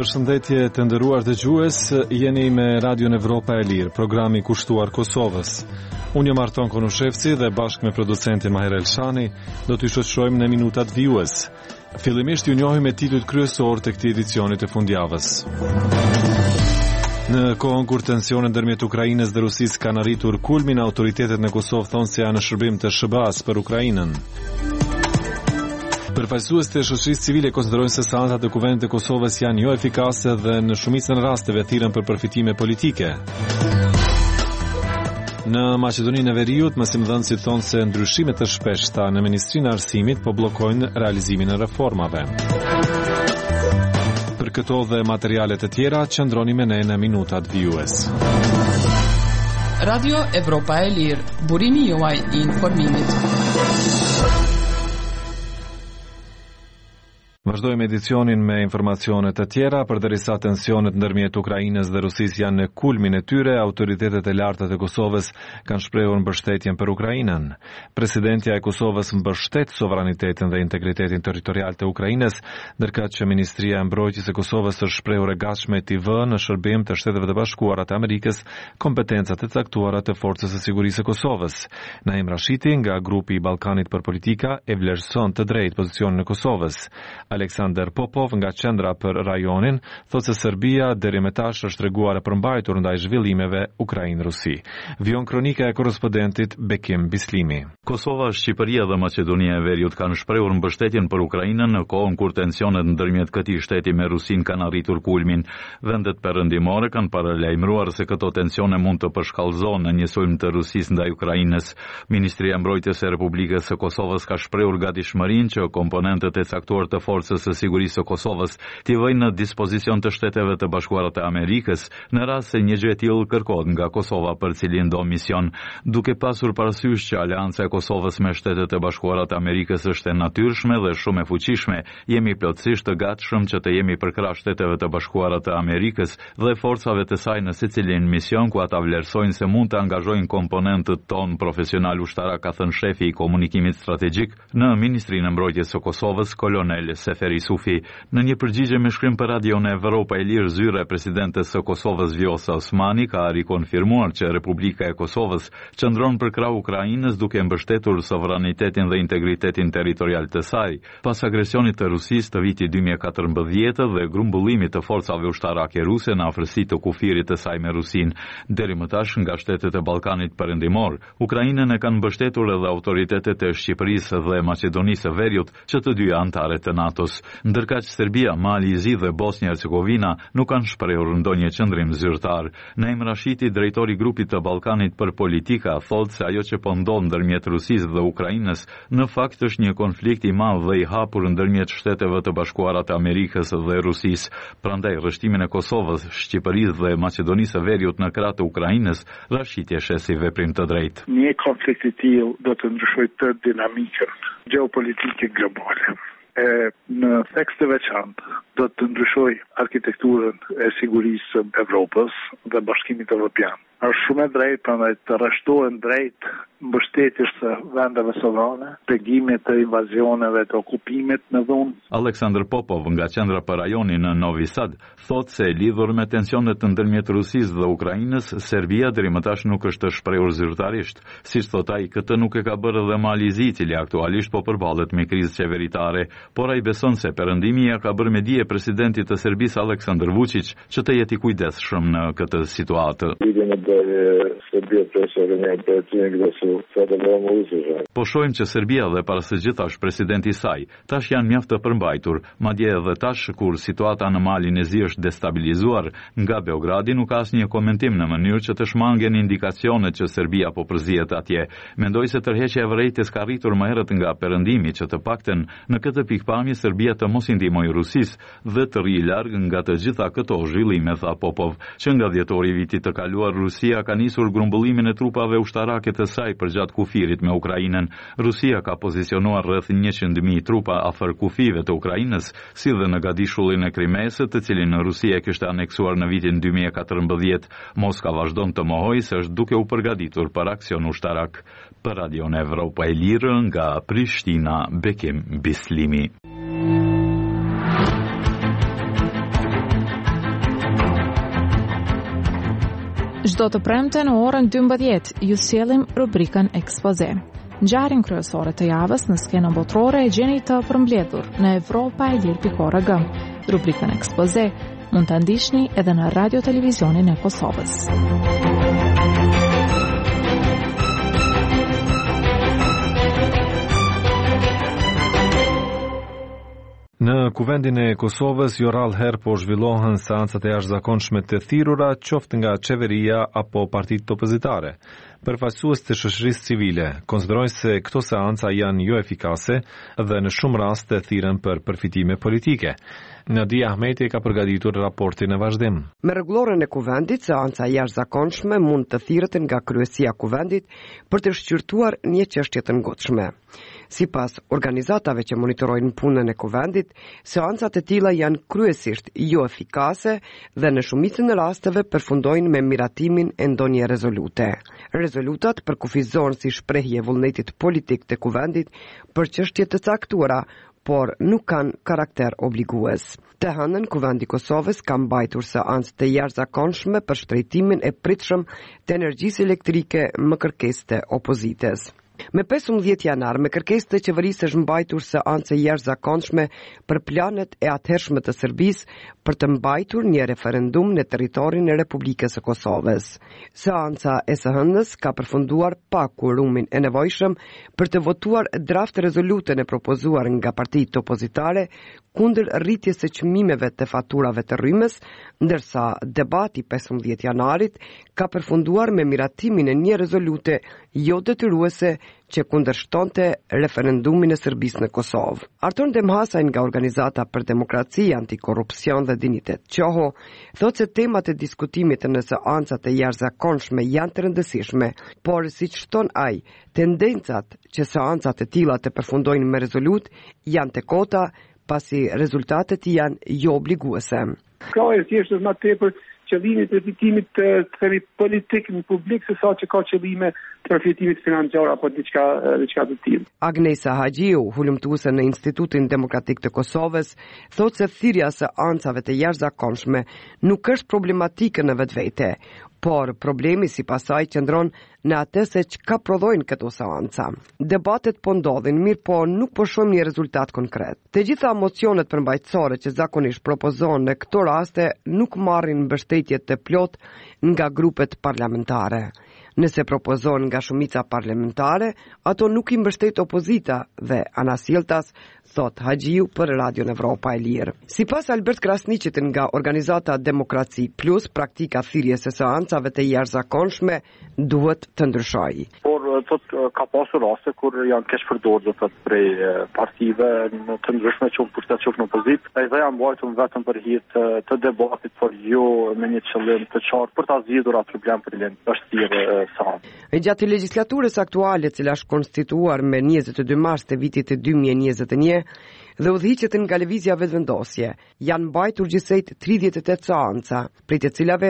Përshëndetje të nderuar dëgjues, jeni me Radion Evropa e Lirë, programi kushtuar Kosovës. Unë jam Arton Konushevci dhe bashkë me producentin Maher Elshani do t'ju shoqërojmë në minutat vijues. Fillimisht ju njohim me titujt kryesor të këtij edicioni të fundjavës. Në kohën kur tensionet ndërmjet Ukrainës dhe Rusisë kanë arritur kulmin, autoritetet në Kosovë thonë se janë në shërbim të SBA-s për Ukrainën. Përfaqësues të shoqërisë civile konsiderojnë se seancat e Kuvendit të Kosovës janë jo efikase dhe në shumicën e rasteve thirrën për përfitime politike. Në Maqedoninë e Veriut, mësimdhënësit thonë se ndryshimet të shpeshta në Ministrinë e Arsimit po bllokojnë realizimin e reformave. Për këto dhe materiale të tjera, qëndroni me ne në minutat vijues. Radio Evropa e Lirë, burimi juaj I informimit. Vazhdojmë edicionin me informacione të tjera. Përderisa tensionet ndërmjet Ukrainës dhe Rusisë janë në kulmin e tyre, autoritetet e larta të Kosovës kanë shprehur mbështetjen për Ukrainën. Presidentja e Kosovës mbështet sovranitetin dhe integritetin territorial të Ukrainës, ndërkëtë që Ministria e Mbrojtjes e Kosovës është shprehur e gatshme t'i vënë në shërbim të Shteteve të Bashkuara të Amerikës kompetencat e caktuara të Forcës së Sigurisë së Kosovës. Naim Rashiti nga grupi I Ballkanit për Politika e vlerëson të drejtë pozicionin e Kosovës. Aleksandar Popov nga Qendra për Rajonin thotë se Serbia deri më tash është treguar e përmbajtur ndaj zhvillimeve Ukrainë-Rusi. Vion kronika e korrespondentit Bekim Bislimi. Kosova, Shqipëria dhe Maqedonia e Veriut kanë shprehur mbështetjen për Ukrainën në kohën kur tensionet ndërmjet këtij shteti me Rusinë kanë arritur kulmin. Vendet perëndimore kanë paralajmëruar se këto tensione mund të përshkallëzohen në një sulm të Rusisë ndaj Ukrainës. Ministria e Mbrojtjes së Republikës së Kosovës ka shprehur gatishmërinë që komponentët e caktuar të Forcës së Sigurisë së Kosovës t'i vëjnë në dispozicion të Shteteve të Bashkuara të Amerikës në rast se një gjë e tillë kërkohet nga Kosova për cilin do mision, duke pasur parasysh që aleanca e Kosovës me Shtetet e Bashkuara të Amerikës është e natyrshme dhe shumë e fuqishme. Jemi plotësisht të gatshëm që të jemi përkrah Shteteve të Bashkuara të Amerikës dhe forcave të saj në secilin mision ku ata vlerësojnë se mund të angazhojnë komponentët tonë profesional ushtarak, ka thënë shefi I komunikimit strategjik në Ministrinë e Mbrojtjes së Kosovës, kolonel Seferi Sufi. Në një përgjigje me shkrim për Radion Evropa e Lirë, zyra e presidentes së Kosovës Vjosa Osmani ka rikonfirmuar që Republika e Kosovës qëndron përkrah Ukrainës duke mbështetur sovranitetin dhe integritetin territorial të saj pas agresionit të Rusisë të vitit 2014 dhe grumbullimit të forcave ushtarake ruse në afërsi të kufirit të saj me Rusinë. Deri më tash nga shtetet e Ballkanit Perëndimor, Ukrainën e kanë mbështetur edhe autoritetet e Shqipërisë dhe Maqedonisë së Veriut, që të dyja anëtare të NATO-s, ndërkaq Serbia, Mali I Zi dhe Bosnia-Hercegovina nuk kanë shprehur ndonjë qendrim zyrtar. Naim Rashiti, drejtori I grupit të Ballkanit për Politika, thotë se ajo që po ndodh ndërmjet Rusisë dhe Ukrainës në fakt është një konflikt I madh dhe I hapur ndërmjet Shteteve të Bashkuara të Amerikës dhe Rusisë. Prandaj rrështimin e Kosovës, Shqipërisë dhe Maqedonisë së Veriut në krah të Ukrainës, Rashiti e sheh si veprim të drejtë. Një konflikt I tillë do të ndryshojë të dinamikën gjeopolitike globale. Në tekst të veçantë do të ndryshoj arkitekturën e sigurisë së Evropës dhe Bashkimit Evropian. Është shumë e drejtë prandaj të rreshtohen drejt mbështetjes së vendeve sovrane, pegimit të invazioneve të okupimit në dhunë. Aleksandar Popov nga Qendra për Rajonin në Novi Sad thotë se lidhur me tensionet ndërmjet Rusisë dhe Ukrainës, Serbia deri më tash nuk është shprehur zyrtarisht. Siç thotë ai, këtë nuk e ka bërë edhe Mali I Zi, I cili aktualisht po përballet me krizë qeveritare, por ai beson se perëndimi ja ka bërë me dije presidentit të Serbisë Aleksandar Vučić që të jetë I kujdesshëm në këtë situatë. Po shohim që Serbia dhe para së gjithash presidenti I saj tash janë mjaft të përmbajtur, madje edhe tash kur situata në Malin e Zi është destabilizuar, nga Beogradi nuk ka asnjë komentim në mënyrë që të shmangen indikacionet që Serbia po përzihet atje. Mendoj se tërheqja e vërejtjes ka arritur më herët nga perëndimi që të paktën në këtë pikpamje Serbia të mos I ndihmojë Rusisë dhe të rrijë larg nga të gjitha këto zhvillime, tha Popov, që nga dhjetori I vitit të kaluar Rusia ka nisur grumbullimin e trupave ushtarake të saj përgjatë kufirit me Ukrainën. Rusia ka pozicionuar rreth 100.000 trupa afër kufive të Ukrainës, si dhe në gadishullin e Krimeës, të cilin Rusia kishte aneksuar në vitin 2014. Moska vazhdon të mohojë se është duke u përgatitur për aksion ushtarak. Për Radion Evropa e Lirë nga Prishtina, Bekim Bislimi. Çdo të premte në orën 12 ju sjellim rubrikën Ekspoze. Ngjarjen kryesore të javës në skenën botërore e gjeni të përmbledhur në europaelir.org. Rubrikën Ekspoze mund ta ndiqni edhe në Radio Televizionin e Kosovës. Në kuvendin e Kosovës, jo rrallë herë po zhvillohen seancat e jashtëzakonshme të thirrura, qoftë nga qeveria apo partitë opozitare. Përfaqësues të shoqërisë civile konsiderojnë se këto seanca janë jo efikase dhe në shumë raste thirren për përfitime politike. Nadia Ahmeti ka përgatitur raportin e vazhdim. Me rregulloren e kuvendit, seanca jashtëzakonshme mund të thirret nga kryesia e kuvendit për të shqyrtuar një çështje të ngutshme. Sipas organizatave që monitorojnë punën e kuvendit, seancat e tilla janë kryesisht jo efikase dhe në shumicën e rasteve përfundojnë me miratimin e ndonjë rezolute. Rezolutat përkufizojnë si shprehje vullnetit politik të kuvendit për çështje të caktuara, por nuk kanë karakter obligues. Të hënën, Kuvendi i Kosovës ka mbajtur seancë të jashtëzakonshme për shtrejtimin e pritshëm të energjisë elektrike me kërkesë të opozitës. Me 15 janar, me kërkesë të qeverisë është mbajtur seancë jashtëzakonshme për planet e atëhershme të Serbisë për të mbajtur një referendum në territorin e Republikës së Kosovës. Seanca e së hënës ka përfunduar pa kuorumin e nevojshëm për të votuar draft rezolutën e propozuar nga partitë opozitare kundër rritjes së çmimeve të faturave të rrymës, ndërsa debati 15 janarit ka përfunduar me miratimin e një rezolute jo detyruese që kundërshtonte referendumin e Serbisë në Kosovë. Artur Demhasaj nga Organizata për Demokraci, Antikorrupsion dhe Dinitet Qoho thotë se temat e diskutimit në seancat e jashtëzakonshme janë të rëndësishme, por siç thon ai, tendencat që seancat e tilla të përfundojnë me rezolut janë të kota, pasi rezultatet janë jo obliguese. Ka e thjesht më tepër qëllimi të përfitimit të politik në publik se sa që ka qëllime të përfitimit financiar apo diçka të tillë. Agnesa Haxhiu, hulumtuese në Institutin Demokratik të Kosovës, thotë se thirrja e seancave të jashtëzakonshme nuk është problematike në vetvete, por problemi sipas saj qëndron në atë se çka prodhojnë këto seanca. Debatet po ndodhin, mirë po nuk po shohim një rezultat konkret. Të gjitha mocionet përmbajtësore që zakonisht propozohen në këto raste nuk marrin mbështetje të plot nga grupet parlamentare. Nëse propozohen nga shumica parlamentare, ato nuk i mbështet opozita dhe anasjelltas, thot Haxhiu për Radion Evropa e Lirë. Sipas Albert Krasniqit nga Organizata Demokraci Plus, praktika thirrjes së seancave të jashtëzakonshme duhet të ndryshojë. Por ka pasur raste kur janë keq përdorur prej partive në të ndryshme që për të qenë në opozitë, dhe janë mbajtur vetëm për hir të debatit, por jo me një qëllim të qartë për ta zgjidhur atë problem për lënë vështirë sa. Gjatë legjislaturës aktuale, e cila është konstituar me 22 mars të vitit 2021, dhe udhëhiqet nga lëvizja vetëvendosje, janë mbajtur gjithsejt 38 seanca, prej të cilave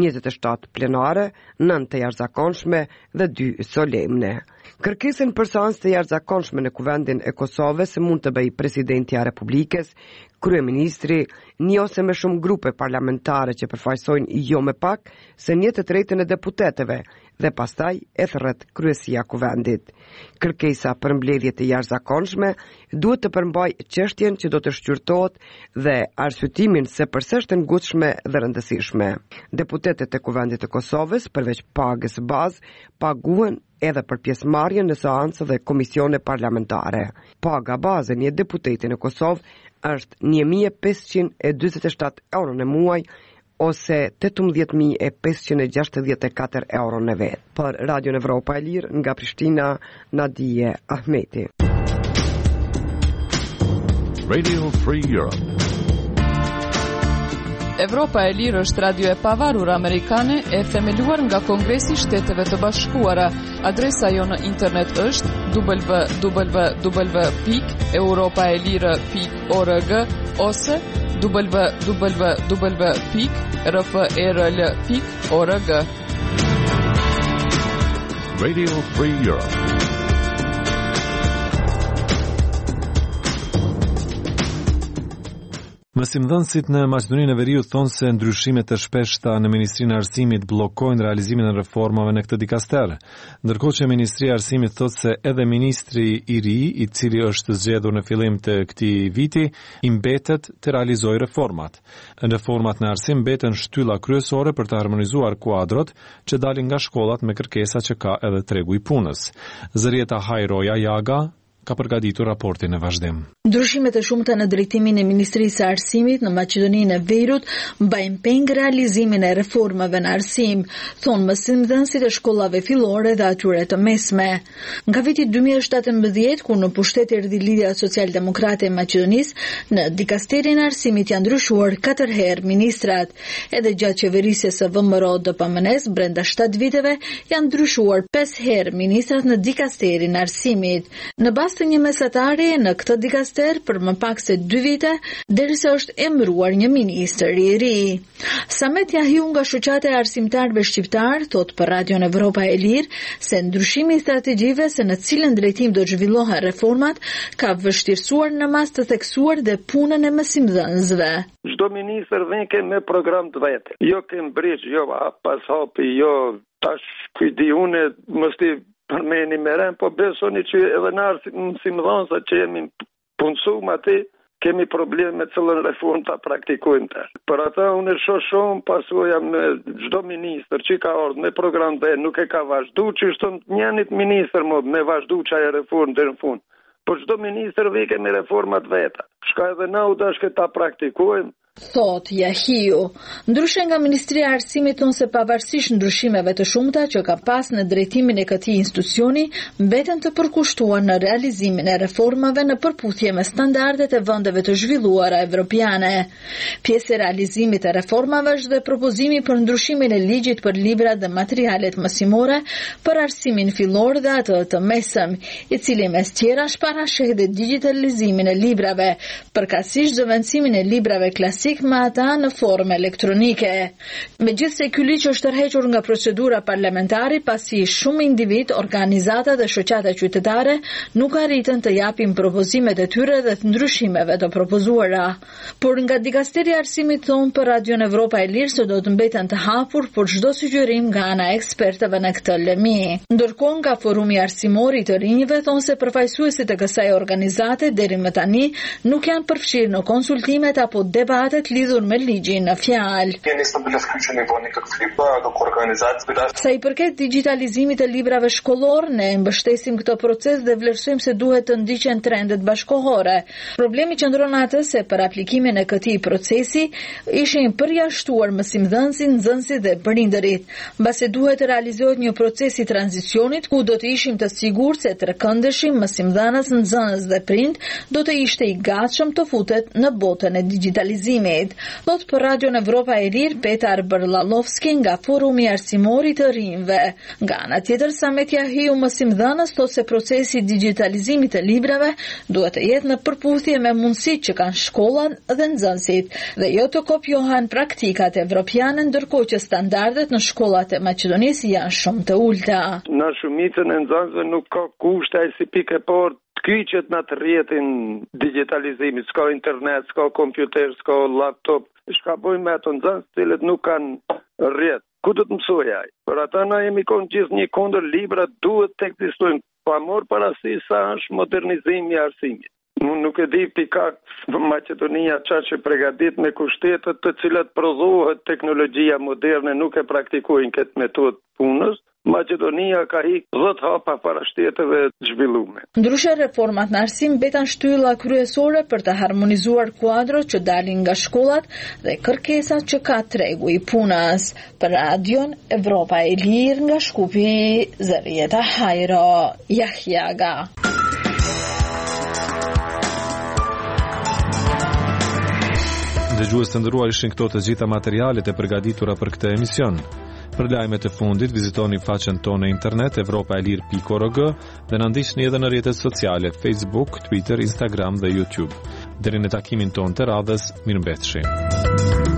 27 plenare, 9 të jashtëzakonshme dhe 2 solemne. Kërkesën për seancë të jashtëzakonshme në Kuvendin e Kosovës mund të bëjë Presidenti i Republikës, Kryeministri, një ose më shumë grupe parlamentare që përfaqësojnë jo më pak se 1/3 e deputetëve dhe pastaj e thret kryesia Kuvendit. Kërkesa për mbledhje të jashtëzakonshme duhet të përmbajë çështjen që do të shqyrtohet dhe arsyetimin se pse është e ngutshme dhe rëndësishme. Deputetët e Kuvendit të Kosovës, përveç pagës bazë, paguhen edhe për pjesëmarrjen në seancë dhe komisione parlamentare. Paga bazë një deputeti në Kosovë është 1.547 euro në muaj ose 18.564 euro në vetë. Për Radio Evropa e Lirë nga Prishtina, Nadia Ahmeti. Radio Free Europe. Evropa e Lirë është radio e pavarur amerikane e themeluar nga Kongresi i Shteteve të Bashkuara. Adresa jo në internet është www.europaelire.org ose www.rfrl.org. Radio Free Europe. Mësimdhënësit në Maqedoninë e Veriut thonë se ndryshimet e shpeshta në Ministrinë e Arsimit bllokojnë realizimin e reformave në këtë dikaster. Ndërkohë që Ministria e Arsimit thotë se edhe ministri i ri, i cili është zgjedhur në fillim të këtij viti, i mbetet të realizojë reformat. Reformat në arsim mbeten shtylla kryesore për të harmonizuar kuadrot që dalin nga shkollat me kërkesa që ka edhe tregu i punës. Zërieta Hajroja Jaga ka përgatitur raportin e vazhdim. Ndryshimet e shumta në drejtimin e Ministrisë së Arsimit në Maqedoninë e Veriut mbajnë peng realizimin e reformave në arsim, thonë mësimdhënësit e shkollave fillore dhe atyre të mesme. Nga viti 2017, kur në pushtet erdhi Lidhja Social-Demokrate e Maqedonisë, në dikasterin e arsimit janë ndryshuar 4 herë ministrat. Edhe gjatë qeverisjes së VMRO-DPMN-s brenda 7 viteve janë ndryshuar 5 herë ministrat në dikasterin e arsimit. Në bazë të një mesatare në këtë dikaster për më pak se 2 vite, derisa është emëruar një ministër i ri. Samet Yahiu nga shoqata e arsimtarëve shqiptar thot për Radion Evropa e Lirë se ndryshimi i strategjive se në cilën drejtim do zhvillohen reformat ka vështirësuar në mas të theksuar dhe punën e mësimdhënësve. Çdo ministër vjen me program të vet. Jo Cambridge, jo pas hapi, jo tash kujdi unë mos ti përmeni me rem, po besoni që edhe në mësimdhënësa që jemi punësuar aty, kemi probleme me cilën reformë ta praktikojmë të. Për ata unë shoh shumë pasojë me çdo ministër që ka ardhur me program të nuk e ka vazhdu, që është njënit ministër me vazhdu çaj reformë deri në fund. Por çdo ministër vjen me reformat veta. Shka edhe na u dashkë ta praktikojmë. Thot Yahiu. Ndryshe nga Ministria e Arsimit thonë se pavarësisht ndryshimeve të shumta që ka pas në drejtimin e këtij institucioni, mbeten të përkushtuar në realizimin e reformave në përputhje me standardet e vendeve të zhvilluara evropiane. Pjesë e realizimit të reformave është dhe propozimi për ndryshimin e ligjit për librat dhe materialet mësimore për arsimin fillor dhe atë të mesëm, i cili mes tjerash parasheh dhe digitalizimin e librave, përkatësisht zëvendësimin e librave klasik me ata në formë elektronike. Megjithse ky ligj është tërhequr nga procedura parlamentare pasi shumë individ, organizata dhe shoqata qytetare nuk arritën të japin propozimet e tyre dhe të ndryshimeve të propozuara. Por nga dikasteri e arsimit thonë për Radion Evropa e Lirë se do të mbeten të hapur për çdo sugjerim nga ana e ekspertëve në këtë lëmi. Ndërkohë nga Forumi Arsimor i të rinjve thonë se përfaqësuesit e kësaj organizate deri më tani nuk janë përfshirë në konsultimet apo debatet lidhur me ligjin në fjalë. Sa i përket digitalizimit të librave shkollor, ne mbështesim këtë proces dhe vlerësojmë se duhet të ndiqen trendet bashkëkohore. Problemi qëndron atë se për aplikimin e këtij procesi ishin përjashtuar mësimdhënësit, nxënësit dhe prindërit, mbase duhet të realizohet një proces i tranzicionit ku do të ishim të sigurt se trekëndeshim mësimdhënës, nxënës dhe prind do të ishte i gatshëm të futet në botën e digitalizimit. Thot për Radion Evropa e Lirë Petar Bërlalovski nga Forumi Arsimor i të rinjve. Nga ana tjetër, Samet Yahiu mësimdhënës thot se procesi i digitalizimit të librave duhet të jetë në përputhje me mundësitë që kanë shkollat dhe nxënësit dhe jo të kopjohen praktikat evropiane, ndërkohë që standardet në shkollat e Maqedonisë janë shumë të ulta. Në shumicën e nxënësve nuk ka kushte si pikë por kyçet në të rjetin digitalizimit, s'ka internet, s'ka kompjuter, s'ka laptop, shka bojnë me ato nxënës cilët nuk kanë rjet. Ku do të mësoj ai? Për ata na jemi konë gjithë një kundër libra duhet të ekzistojnë, pa marrë parasysh sa është modernizimi i arsimit. Unë nuk e di pikak Maqedonia që përgatit me kushtetet të cilat prodhohet teknologjia moderne nuk e praktikojnë këtë metodë punës. Maqedonia ka hikë 10 hapa para shteteve zhvillume. Ndryshe reformat në arsim mbeten shtylla kryesore për të harmonizuar kuadrot që dalin nga shkollat dhe kërkesat që ka tregu i punës. Për Radion Evropa e Lirë nga Shkupi, Zërieta Hajro Jaga. Dëgjues të nderuar, ishin këto të gjitha materialet e përgatitura për këtë emision. Për lajmet e fundit, vizitoni faqen tonë në internet evropaelir.org dhe na ndiqni edhe në rrjetet sociale Facebook, Twitter, Instagram dhe YouTube. Deri në takimin tonë të radhës, mirëmbëjtje.